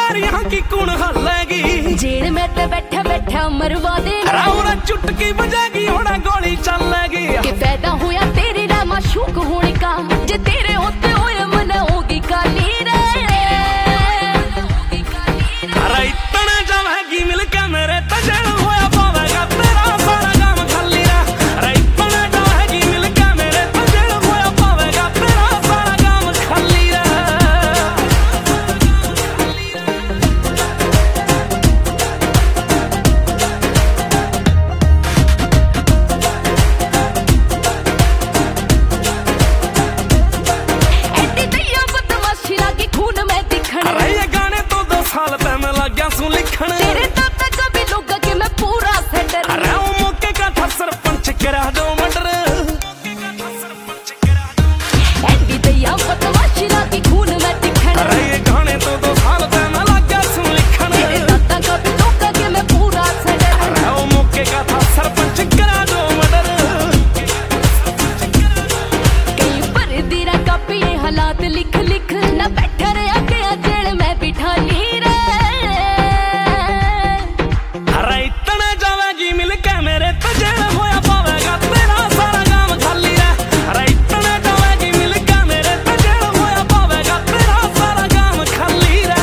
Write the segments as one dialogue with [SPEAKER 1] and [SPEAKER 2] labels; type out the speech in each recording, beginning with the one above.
[SPEAKER 1] सारियां की कौन हल्लेगी।
[SPEAKER 2] जेल में ते बैठा बैठा मरवा देना,
[SPEAKER 1] चुटकी बजेगी होना गोली चलेगी।
[SPEAKER 2] कि पैदा होया तेरे रा माशूक होने का, जे तेरे होते होए मन होगी काली रे।
[SPEAKER 1] अरे इतने जावेगी मिलके मेरे तजल होया पावेगा तेरा सारा काम खाली रे। अरे इतने जावेगी मिलके मेरे तजल होया पावेगा तेरा सारा काम खाली रे।
[SPEAKER 2] एडी दैया बदमाशी लागी खून में दिखण।
[SPEAKER 1] अरे ये गाने तो 2 साल पे मैं लग गया सू लिखण।
[SPEAKER 2] तेरे तब तक कभी लोग के मैं पूरा सेटर।
[SPEAKER 1] अरे वो मौके का था सरपंच करा दो मर्डर।
[SPEAKER 2] एडी दैया बदमाशी लागी खून में दिखण।
[SPEAKER 1] अरे ये गाने तो 2 साल पे मैं लग गया सू लिखण।
[SPEAKER 2] तेरे तब तक कभी लोग के मैं पूरा सेटर।
[SPEAKER 1] अरे वो मौके का था सरपंच करा दो मर्डर।
[SPEAKER 2] कई पर दीरा कापी हालात लिख लिख ना बैठा रहा के जेल में बिठा ली रे।
[SPEAKER 1] अरे इतने जावेगी मिलके मेरे तजल होया पावेगा तेरा सारा काम खाली रे। अरे इतने जावेगी मिलके मेरे तजल होया पावेगा तेरा सारा काम खाली रे।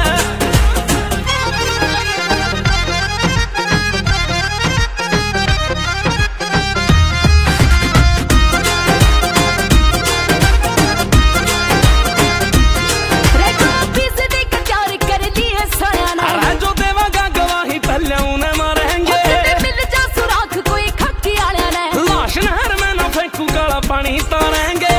[SPEAKER 2] रे ऑफिस दे कचार कर लिए साया ना।
[SPEAKER 1] अरे जो देवागा गवाही पहले उन्हें मारेंगे।
[SPEAKER 2] मिल जा सुराख कोई खक्की आया ने।
[SPEAKER 1] लाश नहर में न फेंकू काला पानी तारेंगे।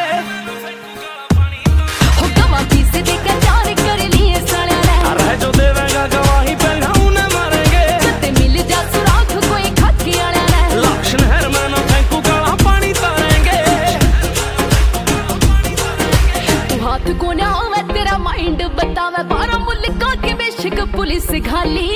[SPEAKER 2] हुक्म ऑफिस दे कचार कर लिए साया ने।
[SPEAKER 1] अरे जो देवेगा गवाही पहले उन्हें मारेंगे।
[SPEAKER 2] ते मिल जा सुराख कोई खक्की आया ने।
[SPEAKER 1] लाश नहर में न फेंकू काला पानी तारेंगे।
[SPEAKER 2] तू हाथ को ना आवे तेरा माइंड बतावे, 12 मुल्का के बेशक पुलिस घाली